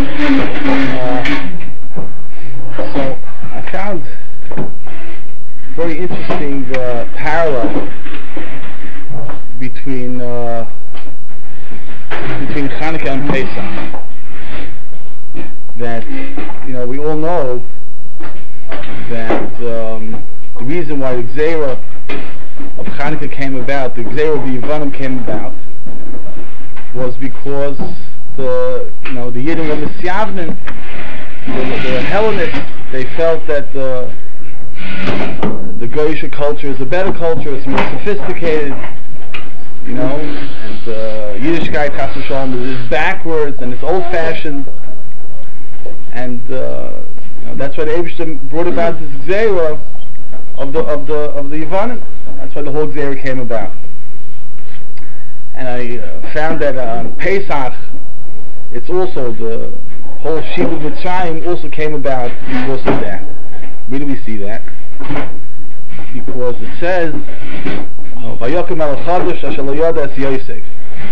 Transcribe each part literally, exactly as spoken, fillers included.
Uh, so I found very interesting uh, parallel between uh, between Hanukkah and Pesach. That, you know, we all know that um, the reason why the Gzeira of Hanukkah came about, the Gzeira of the Yevanim came about, was because the, you know, the Yidden were Misyavnim, the, the Hellenists. They felt that uh, the Goyish culture is a better culture, it's more sophisticated, you know, and uh, Yiddishkeit, Chas v'Shalom, is backwards and it's old-fashioned, and uh, you know, that's why the Eibishter brought about this Gzeira of the of the of the Yevanim. That's why the whole Gzeira came about. And I uh, found that on Pesach, it's also the whole Shibud Mitzrayim also came about because of that. Where do we see that? Because it says, "Vayokem al Chadash asher lo yada es Yosef."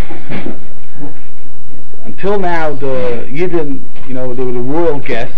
Until now, the Yidden, you know, they were the royal guests.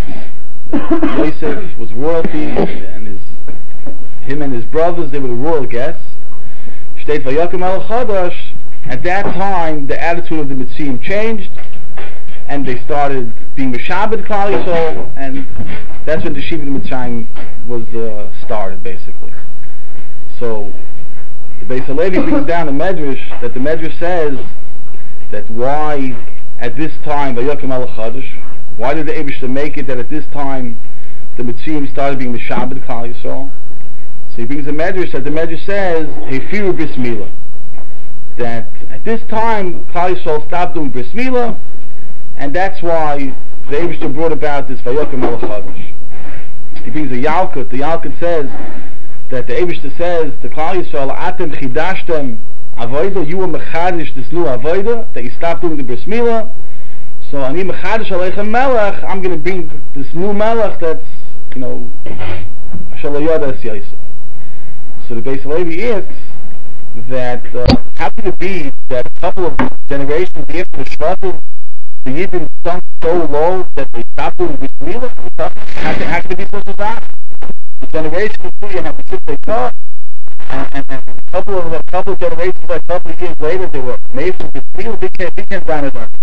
Yosef was royalty, and his, him and his brothers, they were the royal guests. Shteit Vayokem al Chadash. At that time, the attitude of the Mitzrayim changed, and they started being Meshabed Klal Yisrael, and that's when the Shibud Mitzrayim was uh, started, basically. So, the Beis HaLevi brings down a Medrash, that the Medrash says that why, at this time, Vayokem al Chadash, why did the Eibishter make it that at this time, the Mitzrayim started being Meshabed Klal Yisrael? So he brings a Medrash, that the Medrash says, Hefiru Bris Milah, that at this time Klal Yisrael stopped doing Bris Milah, and that's why the Eibishter brought about this Vayokem al Chadash. He brings a Yalkut. The Yalkut says that the Eibishter says to Klal Yisrael, Atem chidashtem avoda, you were mechadish this new avoda, that you stopped doing the Bris Milah. So ani mechadish aleichem melech, I'm going to bring this new melech that's, you know, asher lo yada es Yosef. So the Beis HaLevi asks that uh, how could it be that a couple of generations after the Shvatim, the Yidden sunk so low that they stopped doing Bris Milah? How could, how could it be such a that? The generation before you have the Siftei Torah, and, and, and a couple of a couple of generations, like a couple of years later, they were made from Bris Milah. They can't, they can't down it.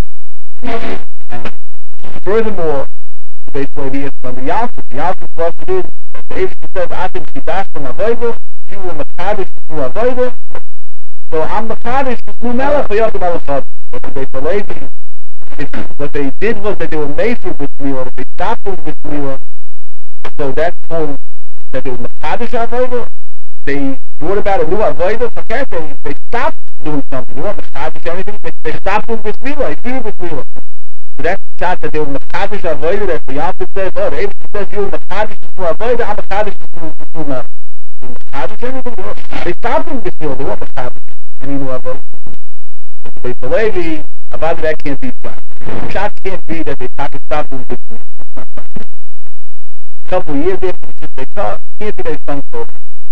And furthermore, the Beis HaLevi is from the Yalkut. The Yalkut question is, the Eibishter says, Atem chidashtem avoda, you were mechadish new avoda, so I'm mechadish this new melech Vayokem al Chadash. But the Beis HaLevi, what they did was that they were made for Bris Milah, that they stopped doing Bris Milah, so that's called that they were mechadish avoda. They brought about a new avoda. Okay, they they stopped doing something. They weren't mechadish anything. They, they stopped doing Bris Milah. They feared Bris Milah. So that's the shot that they were mechadish avoda. That the Yalkut says, oh, the Eibishter says you were mechadish this new avoda. I'm mechadish this new this new melech. They stopped doing Bris Milah. They weren't mechadish any new avoda. The Beis HaLevi, avoda that can't be shot. The shot can't be that they stopped doing Bris Milah. A couple of years after the Siftei Torah, can't be they sunk so.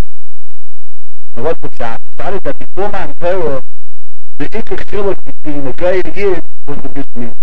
Now what's the shot? The shot is that before Matan Torah, the ikar chiluk between the Goy and the Yid was the Bris Milah.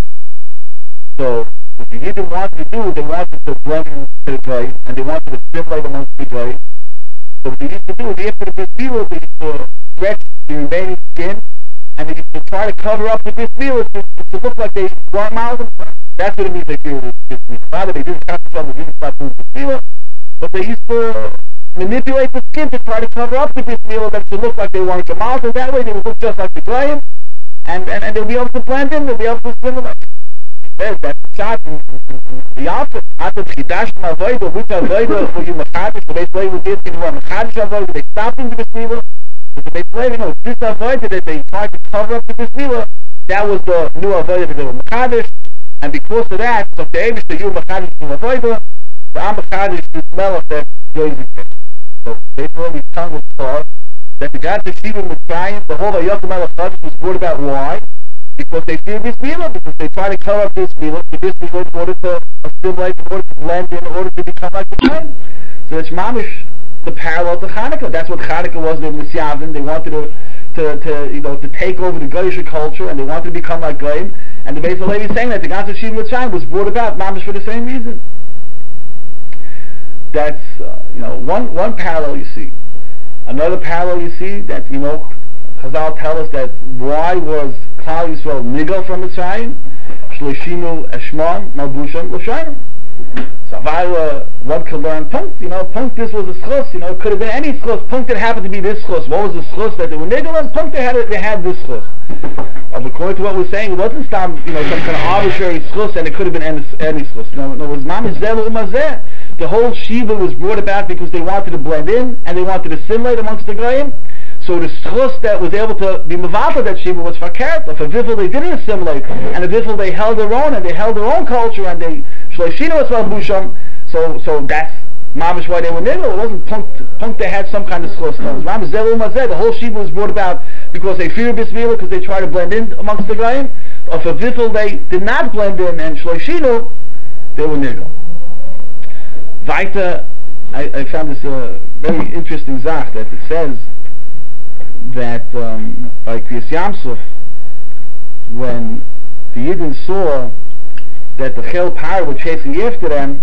So what the Yidden wanted to do, they wanted to blend into the Goy, and they wanted to assimilate amongst the Goy. So what they used to do is after the Bris Milah, they used to stretch the remaining skin, and they used to try to cover up the Bris Milah to, to look like they weren't mild themselves. That's what it means they fear the Bris Milah. Rather, they didn't concentrate on the didn't stop doing Bris Milah, but they used to manipulate the skin to try to cover up the Bris Milah, them to look like they weren't Gemal, and that way they would look just like the Goyim, and, and, and they'll be able to blend in, they'll be able to assimilate. That's the shot in the Yalkut. After the chidashtem avoda, which avoda were you mechadish? The Beis HaLevi was asking, were mechadish avoda? They stopped doing the Bris Milah. But the Beis HaLevi, no, this avoda that they tried to cover up the Bris Milah, that was the new avoda that they were mechadish, and because of that, so the Eibishter, you were mechadish new avoda, so I'm mechadish this melech that Yosef did. So Beis HaLevi's tongue was closed, that the God to Shibud Mitzrayim, the whole Vayokem al Chadash was brought about. Why? Because they fear Bris Milah, because they try to cover up this Milah, the Bris Milah in order to assimilate, in order to blend in, in order to become like the Goyim. So it's mamish the parallel to Hanukkah. That's what Hanukkah was. They were Misyavim. They wanted to to, to you know to take over the Goyish culture, and they wanted to become like Goyim. And the Beis Halevi is saying that the Ganze Shiva Mitzrayim was brought about mamish for the same reason. That's uh, you know one one parallel you see. Another parallel you see that you know Chazal tell us that why was Klal Yisrael nigal from Mitzrayim? Shloshinu Eshmon Malbusham L'Shayim. So Avayla, one could learn punkt, you know, punkt this was a schus, you know, it could have been any schus, punkt it happened to be this schus. What was the schus that they were nigal and punkt they had it, they had this schus. But according to what we're saying, it wasn't some, you know, some kind of arbitrary schus and it could have been any, any schus. No, no, it was mamish zeh umazeh. The whole shiva was brought about because they wanted to blend in and they wanted to assimilate amongst the goyim. So the schus that was able to be mavata that shiva was fakert. If a vifel they didn't assimilate, and a vifel they held their own and they held their own culture and they shloshinu was malbusham. So so that's mamish why they were nigel. It wasn't punkt, punkt they had some kind of schus. No, it was mamish zeh umazeh. The whole shiva was brought about because they feared bismillah, because they tried to blend in amongst the goyim. If a vifel they did not blend in and shloshinu, they were nigel. Weiter, I, I found this uh, very interesting zach that it says that um, by Kriyas Yamsuf, when the Yidden saw that the Chel Parah were chasing after them,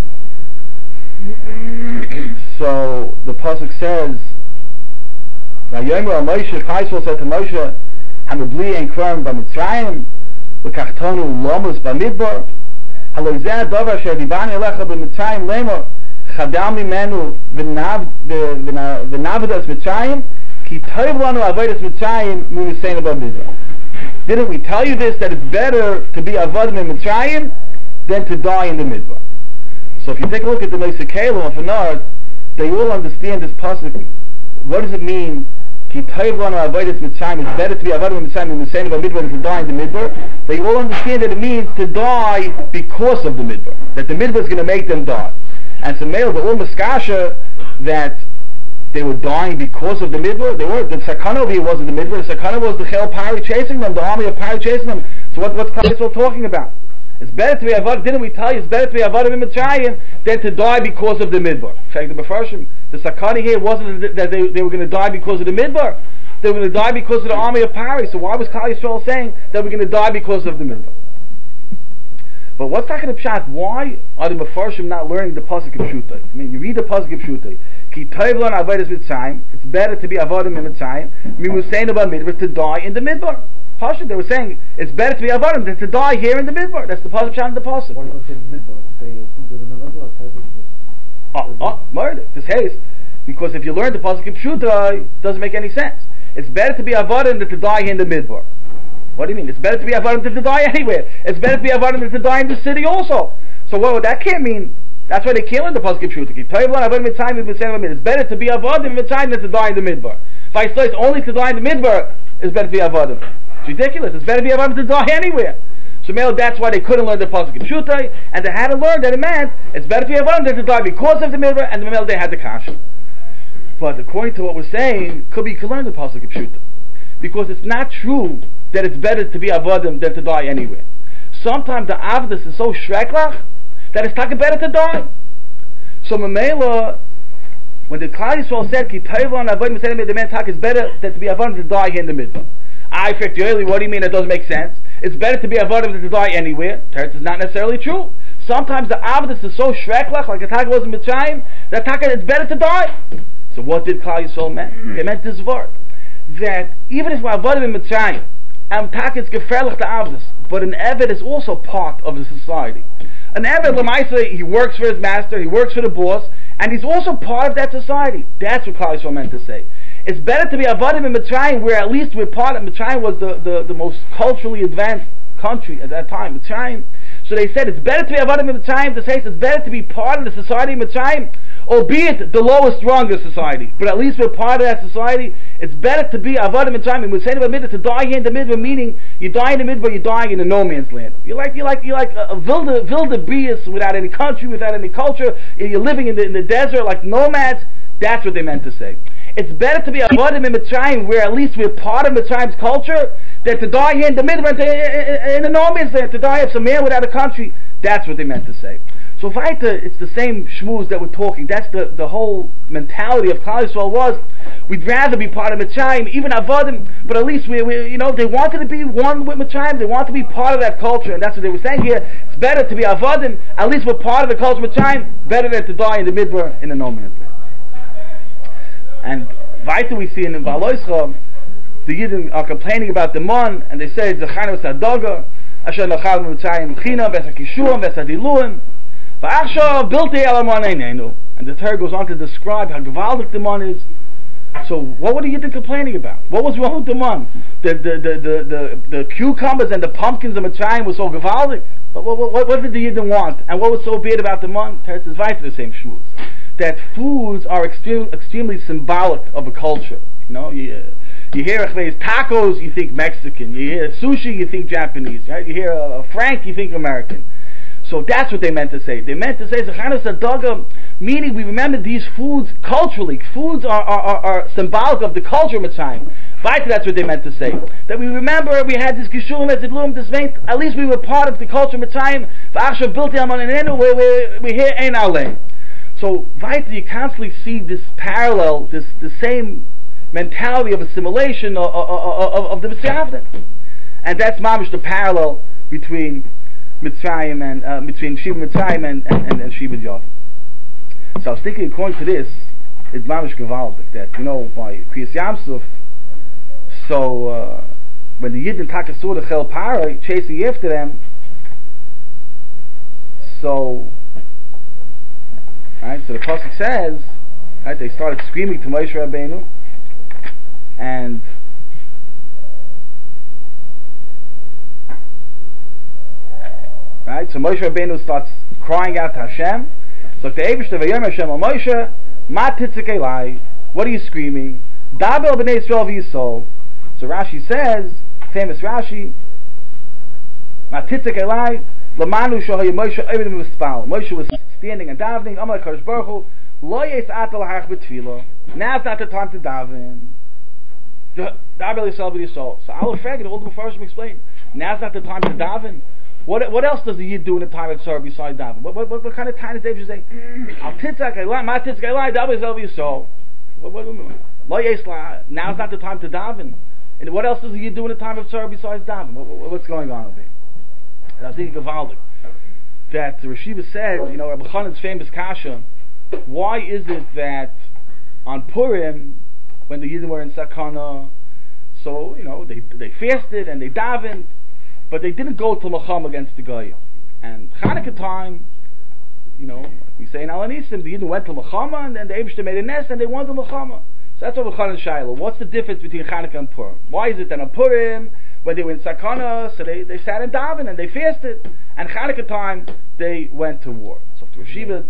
so the pasuk says, "Vayomer Moshe, Chayshol said to Moshe, Hamabli ein kvarm b'Mitzrayim, v'kachtonu lomus b'Midbar, halo zeh davar asher dibani elecha b'Mitzrayim lemor, chadal mimenu v'navdas Mitzrayim, ki toiv lanu avodas Mitzrayim mu'niseinu b'Midbar." Didn't we tell you this, that it's better to be avodim in Mitzrayim than to die in the Midbar? So if you take a look at the Moshe Kalim of Anard, they all understand this pasuk. What does it mean? Ki toiv lanu avodas Mitzrayim. It's better to be avodim in Mitzrayim mu'niseinu b'Midbar than to die in the Midbar. They all understand that it means to die because of the Midbar. That the Midbar is going to make them die. And so male, the all Miskasha that they were dying because of the Midbar. They were. The Sakana over here wasn't the Midbar. The Sakana was the Chel Pari chasing them, the army of Pari chasing them. So what, what's Klal Yisrael talking about? It's better to be avodim. Didn't we tell you it's better to be avodim in Mitzrayim than to die because of the Midbar? In fact, the Mefarshim, the Sakana here wasn't that they, they were going to die because of the Midbar. They were going to die because of the army of Pari. So why was Klal Yisrael saying that we're going to die because of the Midbar? But what's that going to pshat? Why are the Mefarshim not learning the pasuk of Pshutai? I mean, you read the pasuk of Pshutai. Ki toivlan avodas Mitzrayim. It's better to be avodim in Mitzrayim. Mimuseinu b'Midbar, to die in the Midbar. Pasuk, they were saying it's better to be avodim than to die here in the Midbar. That's the pasuk pshat in the pasuk. Why do you say Midbar? Say oh, oh, murder. This case, because if you learn the pasuk of Pshutai, it doesn't make any sense. It's better to be avodim than to die here in the Midbar. What do you mean? It's better to be avodim than to die anywhere. It's better to be avodim than to die in the city also. So what that can't mean. That's why they can't learn the pasuk of Pshutai. It's better to be avodim in Mitzrayim than to die in the Midbar. Vice versa, only to die in the Midbar is better to be avodim. It's ridiculous. It's better to be avodim than to die anywhere. So male, that's why they couldn't learn the pasuk of Pshutai, and they had to learn that it meant it's better to be avodim than to die because of the Midbar, and the male they had the kasha. But according to what we're saying, could be you could learn the pasuk of Pshutai, because it's not true that it's better to be avodim than to die anywhere. Sometimes the avdus is so shreklach that it's taka better to die. So Mamela, when the Klal Yisrael said ki toivlan avodim mitzrayim, the man taka is better than to be avodim to die here in the Midbar. I effectively, what do you mean? It doesn't make sense. It's better to be avodim than to die anywhere. Teretz is not necessarily true. Sometimes the avdus is so shreklach, like the taka was in Mitzrayim, that taka it's better to die. So what did Klal Yisrael mean? They meant this word, that even if we're avodim in Mitzrayim, and taka is gefährlich the avdus, but an eved is also part of the society. An eved, l'maisa, he works for his master, he works for the boss, and he's also part of that society. That's what Klal Yisrael meant to say. It's better to be avodim in Mitzrayim, where at least we're part of. Mitzrayim was the, the, the most culturally advanced country at that time, Mitzrayim. So they said it's better to be avodim in Mitzrayim, to say it's better to be part of the society of Mitzrayim, albeit the lowest, strongest society. But at least we're part of that society. It's better to be avodim in Mitzrayim. We're saying about Midbar, to die here in the Midbar, meaning you die in the Midbar, you're dying in a no man's land. You're like you're like you're like a, a wilde wilde beast without any country, without any culture. You're living in the in the desert like nomads. That's what they meant to say. it's better to be avodim in Mitzrayim, where at least we're part of Mitzrayim's culture, than to die here in the middle, in the normies there, to die of some man without a country. That's what they meant to say. So Vaita, it's the same shmooze that we're talking. That's the, the whole mentality of Klal Yisrael was, we'd rather be part of Mitzrayim, even avodim, but at least we, we, you know, they wanted to be one with Mitzrayim, they wanted to be part of that culture, and that's what they were saying here. It's better to be avodim, at least we're part of the culture of Mitzrayim, better than to die in the midbar in the normies there. And Vaita we see in the Baloischa, the Yidden are complaining about the mon, and they say, Zechana v'sadoga, asher nachal Mitzrayim china, v'esa kishuam, v'esa diluim, v'achshav biltei al amon einenu. And the Torah goes on to describe how gewaldig the mon is. So what were the Yidden complaining about? What was wrong with the mon? The the the the, the, the cucumbers and the pumpkins of Mitzrayim were so gewaldig. What, what, what, what did the Yidden want? And what was so bad about the mon? Torah says Vaita the same shmooze. That foods are extreme, extremely symbolic of a culture. You know, you, you hear tacos, you think Mexican. You hear sushi, you think Japanese. Right? You hear a, a frank, you think American. So that's what they meant to say. They meant to say Zechana Sadaga, meaning we remember these foods culturally. Foods are, are, are, are symbolic of the culture of Mitzrayim. That's what they meant to say. That we remember we had this Geshurim, as it loomed, this vein. At least we were part of the culture of Mitzrayim. V'achshav biltei al amon einenu, where we hear Ein Alei. So, Vaita, you constantly see this parallel, this the same mentality of assimilation of, of, of, of the Mitzrayim. And that's mamish the parallel between Mitzrayim and, uh, between Shiva Mitzrayim and, and, and, and Shiva Yavam. So I was thinking, according to this, it's mamish gevaldik, that, you know, by Kriyas Yamsuf, so, uh, when the Yidden Takasur the Chel Para, chasing after them, so, right, so the pasuk says, right, they started screaming to Moshe Rabbeinu, and right, so Moshe Rabbeinu starts crying out to Hashem. So the Eibush Vayom Hashem al Moshe, Ma titzik elai, what are you screaming? Dabel b'nei Yisrael v'yisol. So Rashi says, famous Rashi, Ma titzik elai, Lamanu shohay Moshe Eibudim v'spal. Moshe was standing and davening. Amalei Kadosh Baruch Hu, Lo yisat l'hach b'tfilo. Now's not the time to daven. Dabel Yisrael v'yisol. So I'll frag it. All the Mepharshim explain. Now's not the time to daven. What what else does the Yid do in the time of Tzara besides daven? What, what what what kind of time is David saying? Al titzak elai, ma titzak elai, Dabel Yisrael v'yisol. What what Lo yisla. Now's not the time to daven. And what else does the Yid do in the time of Tzara besides daven? What, what, what's going on over here? And I was thinking of Valdik, that the Rashiva said, you know, Rabbi Chanan's famous kasha, why is it that on Purim, when the Yidden were in Sakana, so, you know, they they fasted and they davened, but they didn't go to Macham against the Goyim. And Chanukah time, you know, like we say in Al Anisim, the Yidden went to Machama, and then the Eibishter made a nest, and they went to Machama. So that's Rabbi Chanan Shaila. What's the difference between Chanukah and Purim? Why is it that on Purim, when they were in Sakana, so they, they sat in daven and they fasted, and Chanukah time they went to war. So to Rashiva,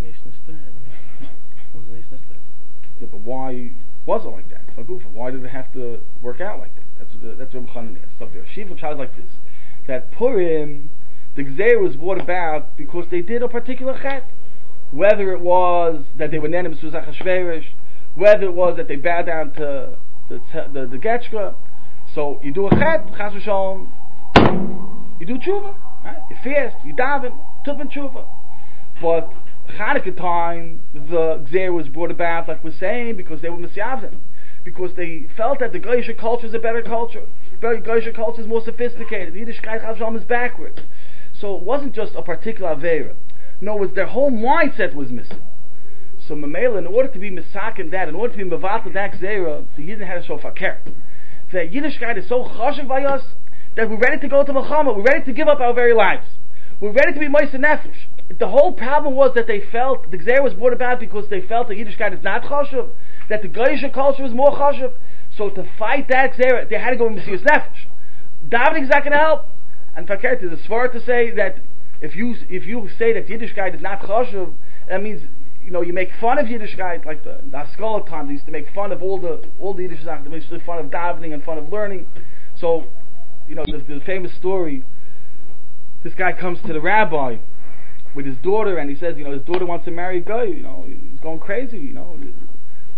yeah, but why was it like that? Why did it have to work out like that? That's what the, that's what Chanan is. So the Rashiva tries like this: that Purim, the Gzeir was brought about because they did a particular chet, whether it was that they were nenim to Achashverosh, whether it was that they bowed down to the the, the Getchka. So you do a chet, chas v'shalom, you do tshuva, right? You fast, you daven, tufin tshuva. But Chanukah time, the Gzeir was brought about, like we're saying, because they were misyavim, because they felt that the Goyish culture is a better culture. The Goyish culture is more sophisticated. The Yiddishkeit chas v'shalom is backwards. So it wasn't just a particular avera. No, it was their whole mindset was missing. So Mamela, in order to be misakin that, in order to be mevatel that Gzeira, the Yidden had a shofar kert. That Yiddishkeit is so chashiv by us that we're ready to go to Milchama. We're ready to give up our very lives. We're ready to be Moshe Nefesh. The whole problem was that they felt the Gzeir was brought about because they felt that Yiddishkeit is not chashiv, that the Goyish culture is more chashiv. So to fight that Gzeir, they had to go in Mesias Nefesh. Davening is not going to help. And Fakert is a svara to say that if you if you say that Yiddishkeit is not chashiv, that means, you know, you make fun of Yiddishkeit, like the, the Haskalah time, they used to make fun of all the all the Yiddish Sachen, they used to make fun of davening and fun of learning. So, you know, the, the famous story, this guy comes to the rabbi with his daughter, and he says, you know, his daughter wants to marry a guy, you know, he's going crazy, you know,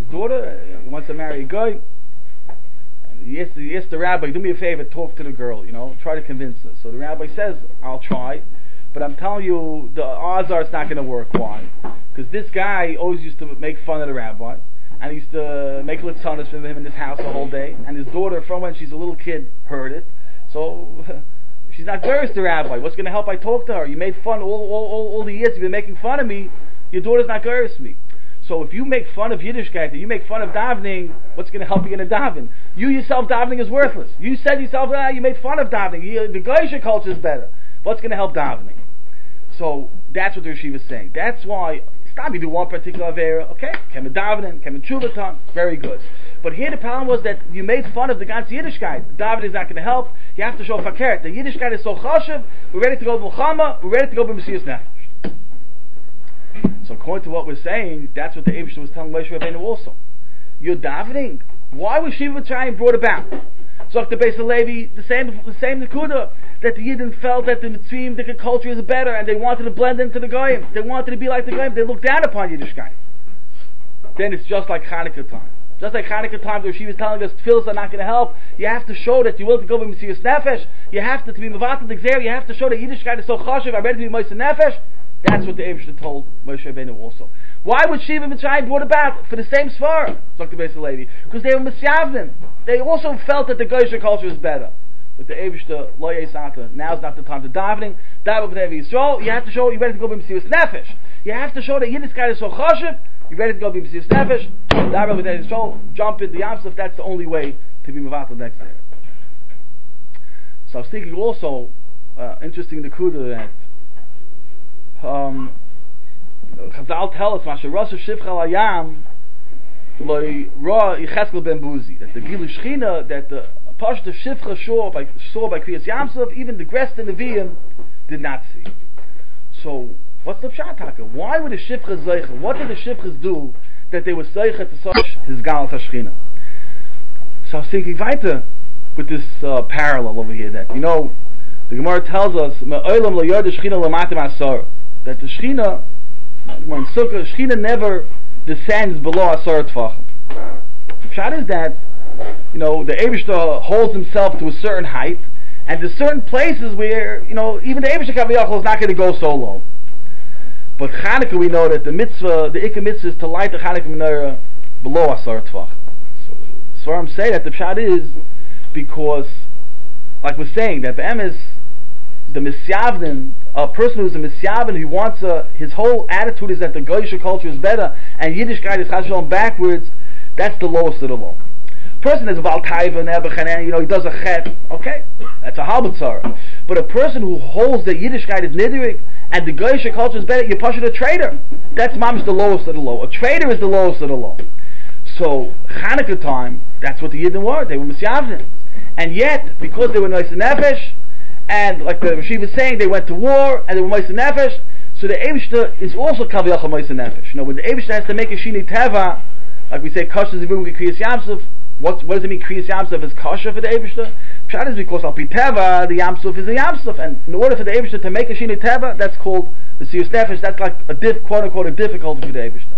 His daughter uh, wants to marry a guy. And he asks, he asks the rabbi, do me a favor, talk to the girl, you know, try to convince her. So the rabbi says, I'll try, but I'm telling you, the odds are it's not going to work. Why? Because this guy always used to make fun of the rabbi, and he used to make litzanos for him in his house the whole day, and his daughter, from when she's a little kid, heard it. So she's not curious to rabbi. What's going to help I talk to her? You made fun all, all, all, all the years you've been making fun of me. Your daughter's not curious to me. So if you make fun of Yiddishkeit, you make fun of davening, what's going to help you in a daven? You yourself davening is worthless. You said yourself, ah, you made fun of davening. You, the Geisha culture is better. What's going to help davening? So that's what the Yeshiva is saying. That's why stop. You do one particular avera, okay? Kem davening, kem tshuvaton, very good. But here the problem was that you made fun of the ganze Yiddishkeit. David is not going to help. You have to show fakert. The Yiddishkeit is so chashuv. We're ready to go to Mulchama. We're ready to go to Mesias Nefesh. So according to what we're saying, that's what the Eibusher was telling Moshe Rabbeinu also. You're davening. Why was Shiva Mitzrayim brought about? So the Beis Halevi, the same, the same Nekuda, that the Yidden felt that the Mitzrayim, the culture is better, and they wanted to blend into the Goyim. They wanted to be like the Goyim. They looked down upon Yiddishkeit. Then it's just like Hanukkah time. Just like Hanukkah time, where she was telling us tefillos are not going to help. You have to show that you're willing to go with Mesias Nefesh. You have to, to be Mevatel D'Gzer. You have to show that Yiddishkeit is so chashuv. I'm ready to be Mesias Nefesh. That's what the Eibusher told Moshe Rabbeinu also. Why would Shiva Mitzrayim brought about for the same Sfar? Dr. Beis Halevi, because they were Misyavnim. They also felt that the Geisha culture is better. But the Eibusher lo yesata. Now's not the time to davening. Daven b'nei Yisrael. You have to show you're ready to go be Mesias Nefesh. You have to show that Yiddishkeit is so chashuv. You're ready to go be Mesias Nefesh. Daven b'nei Yisrael. Jump in the Yamsuf. That's the only way to be Mevatel next year. So I was thinking also, uh, interesting the Kuda that. Um, Chazal tell us, Masha Rosh Shivcha Layam Loi Ra Yecheskel Ben Buzi, that the Gilu Shechina, that the Pashta Shivcha saw by saw by Kriyas Yamsuf, even the Grest and the Viyim did not see. So, what's the Pshat Taka? Why would the Shivcha Zeicha? What did the Shivchas do that they were Zeicha to such his Gal Tashchina? So I was thinking weiter with this uh, parallel over here that, you know, the Gemara tells us Me'olam Lo Yod Shechina L'matim Asar, that the Shechina, when Sukkah, Shechina never descends below Asar Tfachim. The Pshat is that, you know, the Eibusher holds himself to a certain height, and there's certain places where, you know, even the Eibusher Kaviyachol is not going to go so low. But Chanukah, we know that the mitzvah, the Ikka mitzvah is to light the Chanukah menorah below Asar Tfachim. So, so I'm saying that the Pshat is because, like we're saying, that the M is the Misyavnin, a person who's a Misyavnin, who wants a, his whole attitude is that the Geisha culture is better, and Yiddishkeit is Chazal backwards, that's the lowest of the low. Person is a Baal Taiva, Nebuchadnezzar, you know, he does a chet, okay, that's a Halbatzar. But a person who holds that Yiddishkeit is Nidrik, and the Geisha culture is better, you're pushing a traitor. That's Mamish the lowest of the low. A traitor is the lowest of the low. So, Hanukkah time, that's what the Yidden were, they were Misyavnin. And yet, because they were Nois Nefesh, and like the Rashi was saying, they went to war and they were Meiser Nefesh. So the Eibusher is also Kaviyachol Meiser Nefesh. You know, when the Eibusher has to make a Shini Teva, like we say, Kasha Zivug Kriyas Yamsuf. What what does it mean? Kriyas Yamsuf is Kasha for the Eibusher. Pshat is because Al Pi Teva the Yamsuf is a Yamsuf, and in order for the Eibusher to make a Shini Teva, that's called the Mesias Nefesh. That's like a diff, quote unquote a difficulty for the Eibusher.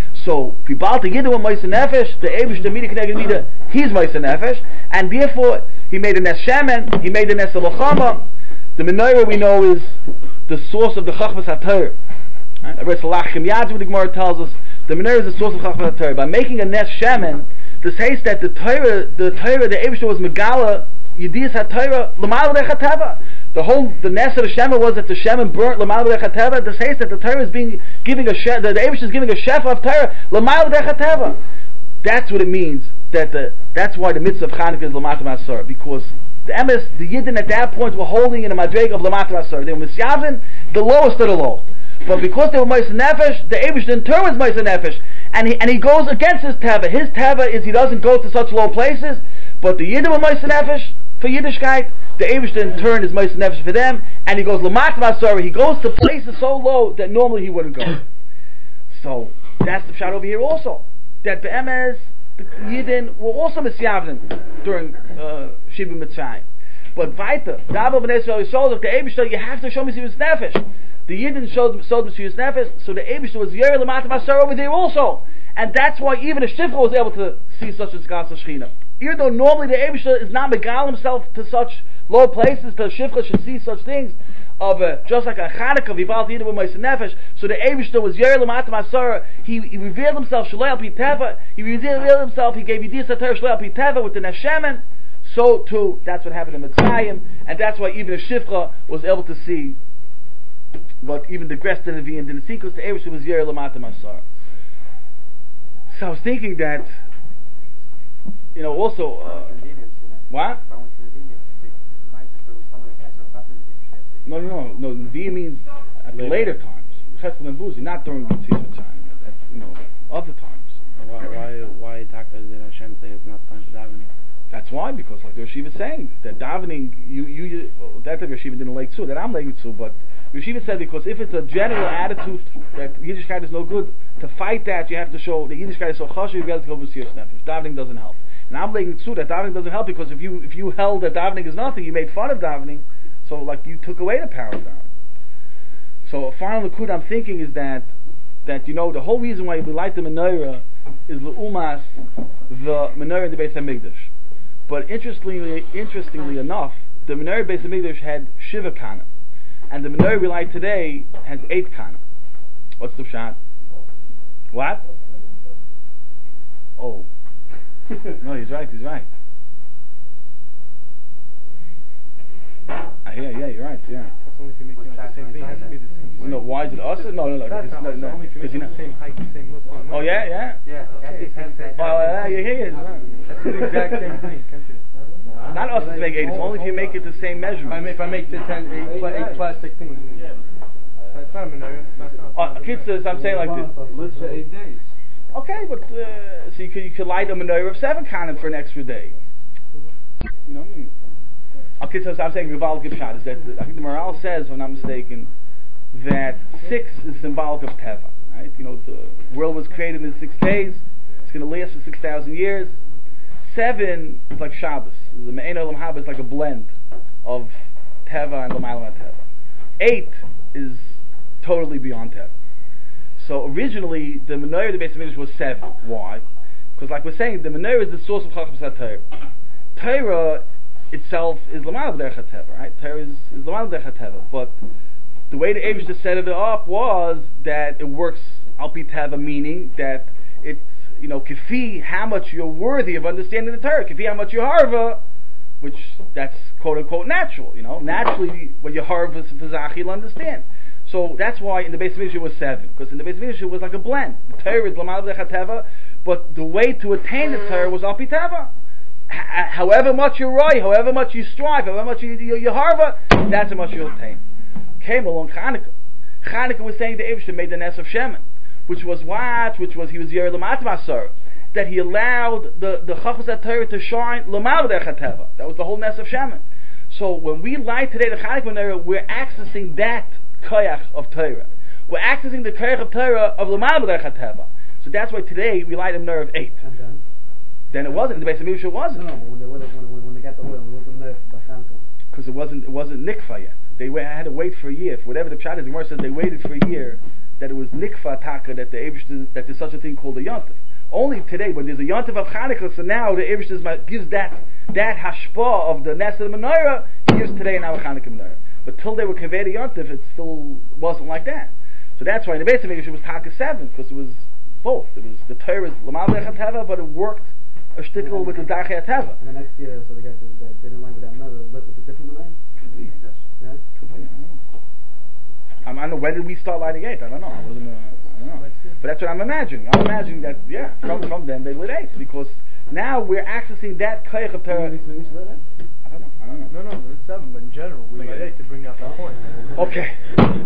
So if you bal to Yidden with Meiser Nefesh, the Eibusher Mida Keneged Mida, he's Meiser Nefesh, and therefore he made a Nes Shemen, he made a Nes Elochama. The menorah we know is the source of the Chachmas HaTorah. Right? I read Salachim Yad, what the Gemara tells us. The menorah is the source of Chachmas HaTorah. By making a Nes Shemen, this says that the Torah, the Torah, the Eibusher was Megala, Yediyas HaTorah, L'mal B'nei Chateva. The whole, the Nes of the Shemen was that the Shemen burnt L'mal B'nei Chateva. This says that the Torah is being, giving a Shef, the, the Eibusher is giving a Shef of Torah, L'mal B'nei Chateva. That's what it means. That the, that's why the mitzvah of Chanukah is L'matam Asar, because the emes, the Yidden at that point were holding in a madreg of L'matam Asar. They were Misyavin, the lowest of the low. But because they were Meiser Nefesh, the Eibusher in turn was Meiser Nefesh, and he and he goes against his teva. His teva is he doesn't go to such low places, but the Yidden were Meiser Nefesh for Yiddishkeit. The Eibusher in turn is Meiser Nefesh for them, and he goes L'matam Asar. He goes to places so low that normally he wouldn't go. So that's the pshat over here also. That the emes, the Yidden were also Misyavnim during uh, Shiva Mitzrayim. But weiter, Dabo B'nei Yisrael Yisrael, the Eibusher, you have to show Mesias Nefesh. The Yidden showed showed Mesias Nefesh, so the Eibusher was Yer L'matam Asar over there also. And that's why even a Shifra was able to see such a Zkas Shechina. Even though normally the Eibishter is not megal himself to such low places, the Shifra should see such things, of uh, just like a Chanukah, Vibal Tida with Moise Nefesh, so the Eibishter was Yer L'matam Asara, he, he revealed himself, Shalei Al Pi Teva, he revealed himself, he gave Yediyas HaTorah Shalei Al Pi Teva with the Neshemen, so too, that's what happened in Mitzrayim, and that's why even a Shifra was able to see what even the Gresta Nevi'im didn't see, because the Eibishter was Yer L'matam Asara. So I was thinking that, you know, also, uh, what? No, no, no, no. Nevi'im means at later, later times. Chesed and Buzi, not during the season of time. At, at, you know, other times. Why, why, why Taka did Hashem say it's not time for davening? That's why, because like the Yeshiva is saying, that davening, you, you, well, that time Yeshiva didn't like too, that I'm liking too, but Yeshiva said because if it's a general attitude that Yiddishkeit is no good, to fight that you have to show that Yiddishkeit is so chashuv, you have to go with Siyas Nefesh. Davening doesn't help. And I'm liking too that davening doesn't help because if you if you held that davening is nothing, you made fun of davening, so like you took away the power of davening. So a final likud I'm thinking is that that you know the whole reason why we light the menorah is leumas the menorah in the Beis Hamikdash. But interestingly, interestingly enough, the menorah Beis Hamikdash had shiva kanim, and the menorah we light today has eight kanim. What's the pshat? What? Oh, no, he's right. He's right. Uh, yeah, yeah, you're right. Yeah. That's only if you make it the same thing. It has to be the same. No, why is it us? No, no, no. That's not, no, no. Only if you make it the same height, the same width. Oh yeah, yeah. Yeah. Okay. Oh yeah, yeah, yeah. That's the exact same thing. Not us to make eight. It's only if you make it the same measurement. If I make the ten, eight, pla- eight plastic things. Yeah. It's not a menorah. Oh, Kitzur, I'm saying like this. Let's say eight days. Okay, but uh, so you could you could light a menorah of seven kanim for an extra day. You know what I mean? Okay, so I'm saying Gival Gipshat is that I think the morale says, if I'm not mistaken, that six is symbolic of Teva. Right? You know, the world was created in six days. It's going to last for six thousand years. Seven is like Shabbos. The Me'en Olam Haba is like a blend of Teva and L'maylam Teva. Eight is totally beyond Teva. So originally, the menorah of the Beis Hamikdash was seven. Why? Because, like we're saying, the menorah is the source of Chachmas HaTorah. Torah itself is L'maylam Derech HaTeva, right? Torah is, is L'maylam Derech HaTeva. But the way the Eibishter set it up was that it works Al Pi Teva, meaning that it's, you know, kifi, how much you're worthy of understanding the Torah. Kifi, how much you're harva, which that's quote unquote natural. You know, naturally when you're harva fizach, you'll understand. So that's why in the Beis Hamikdash it was seven, because in the Beis Hamikdash it was like a blend. The Torah is L'maylam Derech HaTeva, but the way to attain the Torah was Al Pi Teva. H- however much you roy, however much you strive, however much you, you, you harva, that's how much you'll attain. Came along Chanukah. Chanukah was saying the Eibishter made the Nes of Shemen, which was what? Which was he was Yer L'matam Asar, that he allowed the the Chachmas HaTorah to shine L'maylam Derech HaTeva. That was the whole Nes of Shemen. So when we light today the Chanukah menorah, we're accessing that koyach of Torah. We're accessing the koyach of Torah of L'maylam Derech HaTeva. So that's why today we light a menorah of eight. And then? Then it wasn't. In the Beis Hamikdash it wasn't. No, no, when they, when, they, when, when they got the oil, when they lit the menorah by Chanukah. Because it wasn't it wasn't nikfa yet. They wait, had to wait for a year. For whatever the pshat is, the Gemara says they waited for a year. That it was nikfa taka, that the Eibishter, that there's such a thing called a yontif. Only today, when there's a yontif of Chanukah, so now the Eibishter gives that that hashpah of the Nes of the menorah. He gives today an our Chanukah menorah. But till they were conveyed a yontif, it still wasn't like that. So that's why in the Beis Hamikdash it was taka seven, because it was both. It was the Torah is L'maylam Derech HaTeva, but it worked a shtickle with the Darchei HaTeva. And the next year, so they got they, they didn't like with that menorah. Lit with a different menorah. Yeah. I don't know. When did we start lighting eight? I don't know. I wasn't. Uh, I don't know. But that's what I'm imagining. I'm imagining that yeah, from from them they lit eight because now we're accessing that koyach of Torah. I don't know. I don't know. No, no, it's seven, but in general we light eight to bring out that point. Okay.